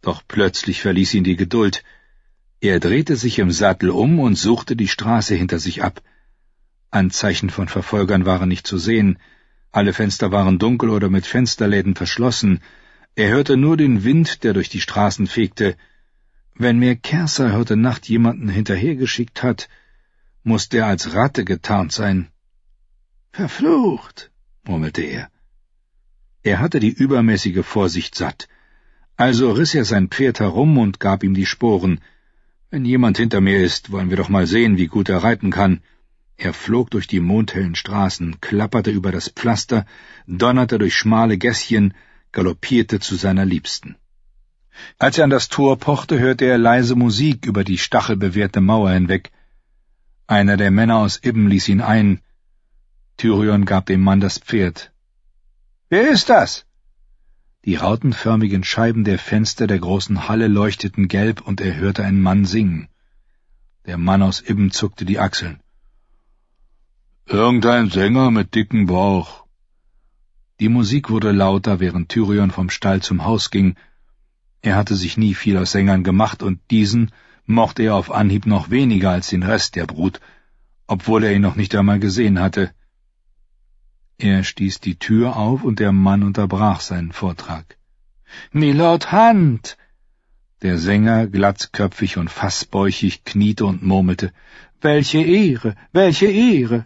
Doch plötzlich verließ ihn die Geduld. Er drehte sich im Sattel um und suchte die Straße hinter sich ab. Anzeichen von Verfolgern waren nicht zu sehen. Alle Fenster waren dunkel oder mit Fensterläden verschlossen. Er hörte nur den Wind, der durch die Straßen fegte. Wenn Meerkerser heute Nacht jemanden hinterhergeschickt hat, muß der als Ratte getarnt sein. »Verflucht«, murmelte er. Er hatte die übermäßige Vorsicht satt. Also riss er sein Pferd herum und gab ihm die Sporen. »Wenn jemand hinter mir ist, wollen wir doch mal sehen, wie gut er reiten kann.« Er flog durch die mondhellen Straßen, klapperte über das Pflaster, donnerte durch schmale Gässchen, galoppierte zu seiner Liebsten. Als er an das Tor pochte, hörte er leise Musik über die stachelbewehrte Mauer hinweg. Einer der Männer aus Ibben ließ ihn ein. Tyrion gab dem Mann das Pferd. »Wer ist das?« Die rautenförmigen Scheiben der Fenster der großen Halle leuchteten gelb, und er hörte einen Mann singen. Der Mann aus Ibben zuckte die Achseln. »Irgendein Sänger mit dicken Bauch.« Die Musik wurde lauter, während Tyrion vom Stall zum Haus ging. Er hatte sich nie viel aus Sängern gemacht, und diesen mochte er auf Anhieb noch weniger als den Rest der Brut, obwohl er ihn noch nicht einmal gesehen hatte. Er stieß die Tür auf, und der Mann unterbrach seinen Vortrag. »Milord Hunt!« Der Sänger, glatzköpfig und fassbäuchig, kniete und murmelte. »Welche Ehre, welche Ehre!«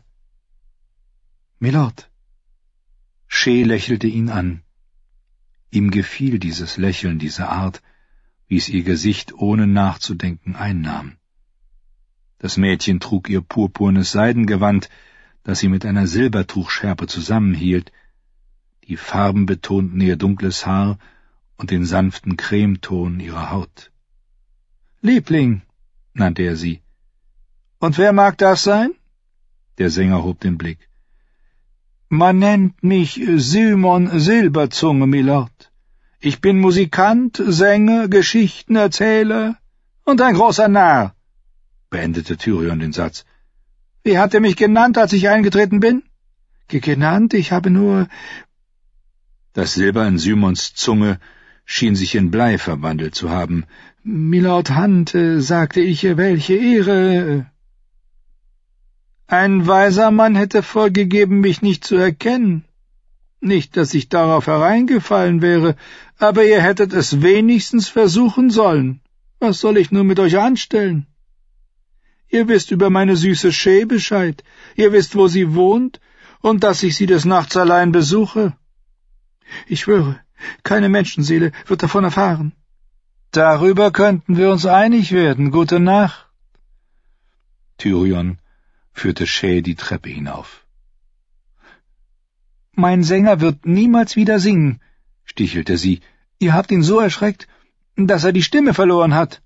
»Milord!« Shae lächelte ihn an. Ihm gefiel dieses Lächeln, diese Art, wie es ihr Gesicht ohne nachzudenken einnahm. Das Mädchen trug ihr purpurnes Seidengewand, das sie mit einer Silbertuchschärpe zusammenhielt. Die Farben betonten ihr dunkles Haar und den sanften Cremeton ihrer Haut. »Liebling«, nannte er sie. »Und wer mag das sein?« Der Sänger hob den Blick. »Man nennt mich Simon Silberzunge, Milord. Ich bin Musikant, Sänger, Geschichtenerzähler und ein großer Narr«, beendete Tyrion den Satz. »Wie hat er mich genannt, als ich eingetreten bin?« »Genannt? Ich habe nur...« Das Silber in Simons Zunge schien sich in Blei verwandelt zu haben. »Milord Hunt, sagte ich, welche Ehre...« »Ein weiser Mann hätte vorgegeben, mich nicht zu erkennen. Nicht, dass ich darauf hereingefallen wäre, aber ihr hättet es wenigstens versuchen sollen. Was soll ich nur mit euch anstellen? Ihr wisst über meine süße Shae Bescheid. Ihr wisst, wo sie wohnt und dass ich sie des Nachts allein besuche. Ich schwöre, keine Menschenseele wird davon erfahren. Darüber könnten wir uns einig werden. Gute Nacht.« Tyrion führte Shae die Treppe hinauf. »Mein Sänger wird niemals wieder singen«, stichelte sie. »Ihr habt ihn so erschreckt, dass er die Stimme verloren hat.«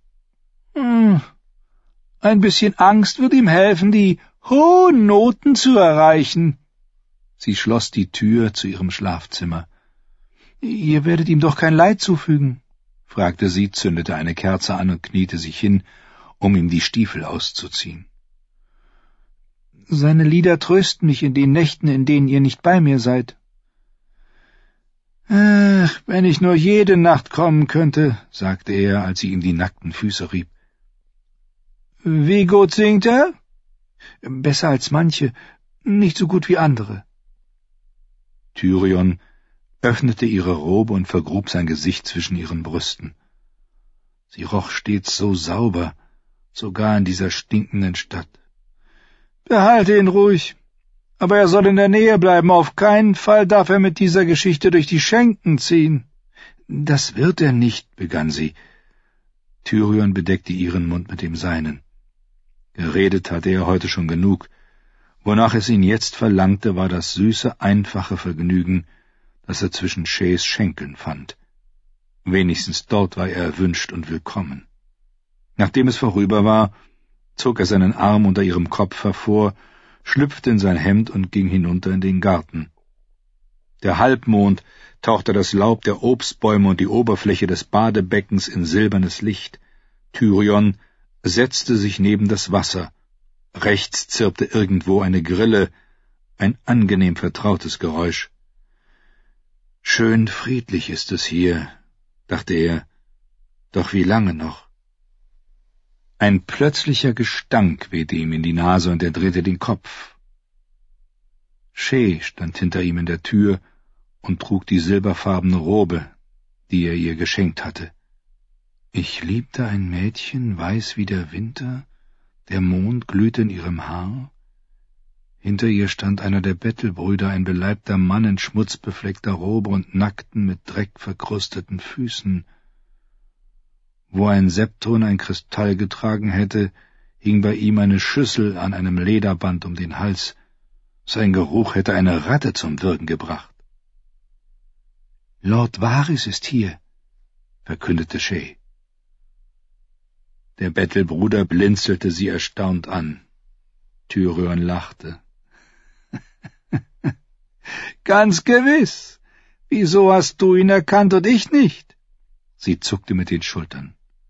»Ein bisschen Angst wird ihm helfen, die hohen Noten zu erreichen.« Sie schloss die Tür zu ihrem Schlafzimmer. »Ihr werdet ihm doch kein Leid zufügen?« fragte sie, zündete eine Kerze an und kniete sich hin, um ihm die Stiefel auszuziehen. »Seine Lieder trösten mich in den Nächten, in denen ihr nicht bei mir seid.« »Ach, wenn ich nur jede Nacht kommen könnte«, sagte er, als sie ihm die nackten Füße rieb. »Wie gut singt er?« »Besser als manche, nicht so gut wie andere.« Tyrion öffnete ihre Robe und vergrub sein Gesicht zwischen ihren Brüsten. Sie roch stets so sauber, sogar in dieser stinkenden Stadt. »Behalte ihn ruhig, aber er soll in der Nähe bleiben. Auf keinen Fall darf er mit dieser Geschichte durch die Schenken ziehen.« »Das wird er nicht«, begann sie. Tyrion bedeckte ihren Mund mit dem seinen. Geredet hatte er heute schon genug. Wonach es ihn jetzt verlangte, war das süße, einfache Vergnügen, das er zwischen Shaes Schenkeln fand. Wenigstens dort war er erwünscht und willkommen. Nachdem es vorüber war, zog er seinen Arm unter ihrem Kopf hervor, schlüpfte in sein Hemd und ging hinunter in den Garten. Der Halbmond tauchte das Laub der Obstbäume und die Oberfläche des Badebeckens in silbernes Licht. Tyrion setzte sich neben das Wasser. Rechts zirpte irgendwo eine Grille, ein angenehm vertrautes Geräusch. »Schön friedlich ist es hier«, dachte er. Doch wie lange noch? Ein plötzlicher Gestank wehte ihm in die Nase und er drehte den Kopf. Shay stand hinter ihm in der Tür und trug die silberfarbene Robe, die er ihr geschenkt hatte. Ich liebte ein Mädchen, weiß wie der Winter, der Mond glühte in ihrem Haar. Hinter ihr stand einer der Bettelbrüder, ein beleibter Mann in schmutzbefleckter Robe und nackten, mit Dreck verkrusteten Füßen. Wo ein Septon ein Kristall getragen hätte, hing bei ihm eine Schüssel an einem Lederband um den Hals. Sein Geruch hätte eine Ratte zum Wirken gebracht. »Lord Varys ist hier«, verkündete Shay. Der Bettelbruder blinzelte sie erstaunt an. Tyrion lachte. »Ganz gewiss. Wieso hast du ihn erkannt und ich nicht?« Sie zuckte mit den Schultern.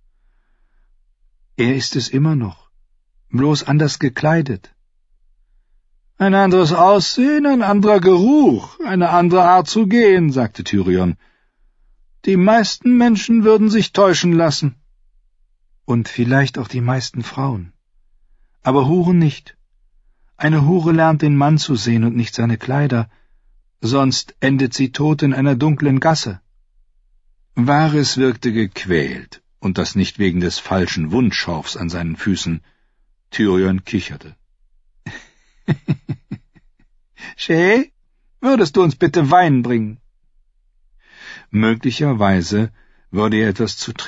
»Er ist es immer noch, bloß anders gekleidet.« »Ein anderes Aussehen, ein anderer Geruch, eine andere Art zu gehen«, sagte Tyrion. »Die meisten Menschen würden sich täuschen lassen.« »Und vielleicht auch die meisten Frauen. Aber Huren nicht. Eine Hure lernt den Mann zu sehen und nicht seine Kleider, sonst endet sie tot in einer dunklen Gasse.« Varys wirkte gequält, und das nicht wegen des falschen Wundschorfs an seinen Füßen. Tyrion kicherte. »Shay, würdest du uns bitte Wein bringen?« Möglicherweise würde er etwas zu